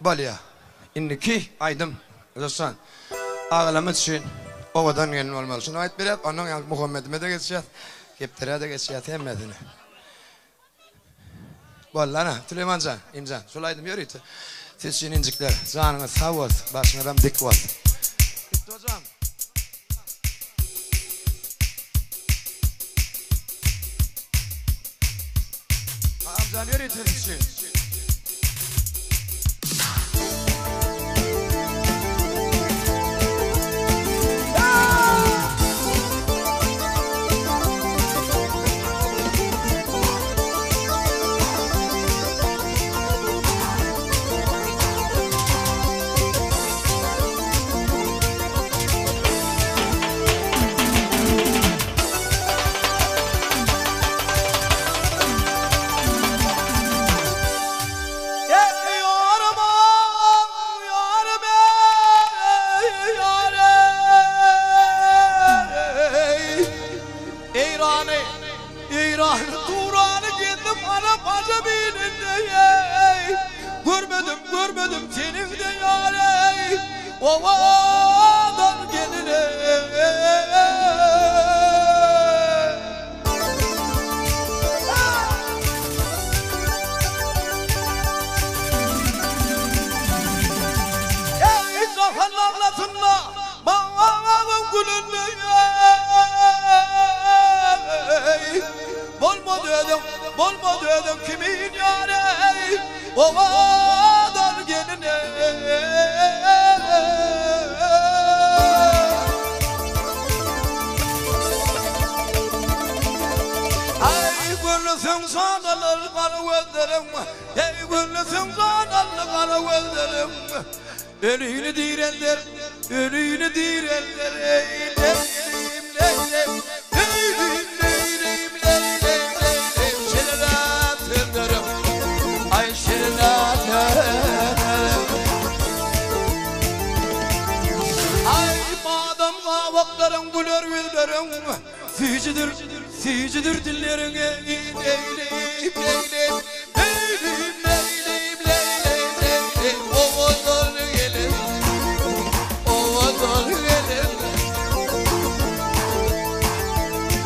Balya. İndiki aydım. Dostan. Ağlamak için ovadan gelin olmalı. Şunu ait berek. Onun Muhammed'ime de geçeceğiz. Keptere de geçeceğiz. Hemmedine. Bollana. Süleymancan. İmcan. Sulaydım yürüytü. Siz için incikler. Canınız sağ olsun. Başına ben dik olsun. Bitti hocam. Amcan yürüytü için. Görmedim senin de yâre ovadan geline. Ey zahan avlatınla bağlamın gülünde Bolma dedim kimin yâre ovadan geline. Ay gönlüsün sanalı kanı gözlerim, ey gönlüsün sanalı kanı gözlerim. Ölüğünü direnler, ölüğünü direnler, eyleyim leyleyim, leyleyim leyleyim leyleyim, şererat ederim, ay şererat ederim. Ay madem kavakların güler yüzlerin, sicidir dillerin, eyleyim leyleyim, leyleyim.